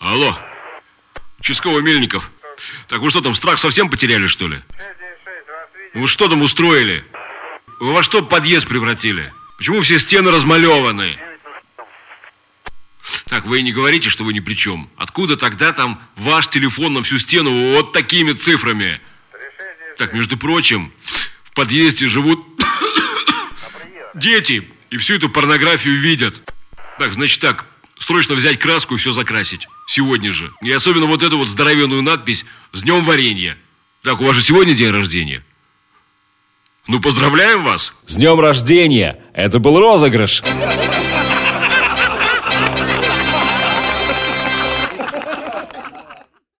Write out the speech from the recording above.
Алло, участковый Мельников. Так вы что там, страх совсем потеряли, что ли? Вы что там устроили? Вы во что подъезд превратили? Почему все стены размалеваны? Так, вы не говорите, что вы ни при чем. Откуда тогда там ваш телефон на всю стену вот такими цифрами? Так, между прочим, в подъезде живут дети, и всю эту порнографию видят. Так, значит так, срочно взять краску и все закрасить. Сегодня же. И особенно вот эту вот здоровенную надпись «С днем варенья». Так, у вас же сегодня день рождения. Ну, поздравляем вас! С днем рождения! Это был розыгрыш!